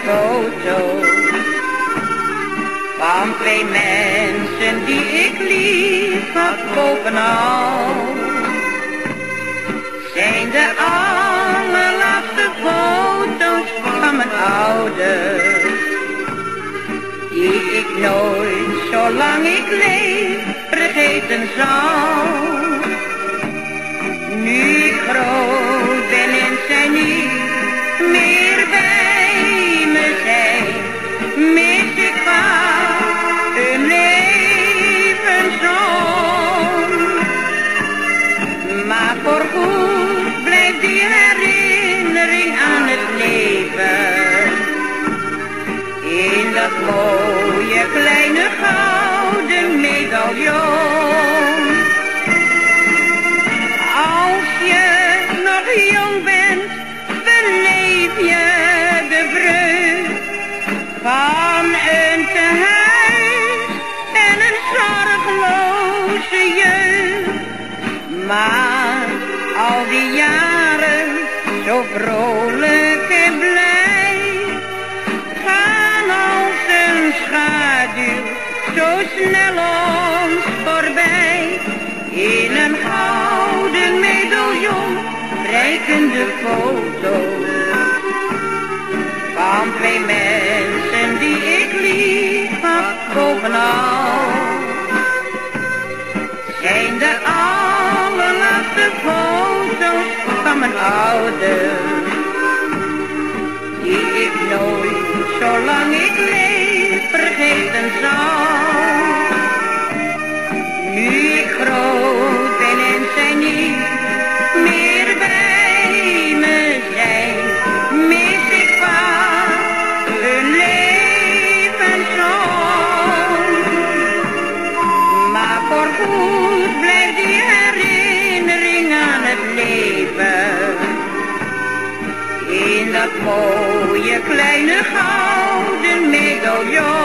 foto van twee mensen die ik lief had bovenal. Zijn de allerlaatste foto's van mijn ouders, die ik nooit, zolang ik leef, vergeten zal. Nu ik groot ben en zij niet meer bij me zijn, mis ik vaak hun levenszon. Maar voorgoed blijft die herinnering aan het leven, in dat mooie kleine gouden medaillon. Als je nog jong bent, beleef je de vreugd van een tehuis en een zorgeloze jeugd. Maar al die jaren zo vrolijk en blij gaan als een schaduw zo snel ons voorbij. In een gouden medaillon prijken de foto's van twee mensen die ik lief had bovenal. Zijn de allerlaatste foto's van mijn ouders, die ik nooit, zolang ik leef, vergeten zal. Nu ik groot ben en zij niet meer bij me zijn, mis ik vaak hun levenszon. Maar voorgoed blijft die herinnering aan het leven, in dat mooie kleine gouden medaillon.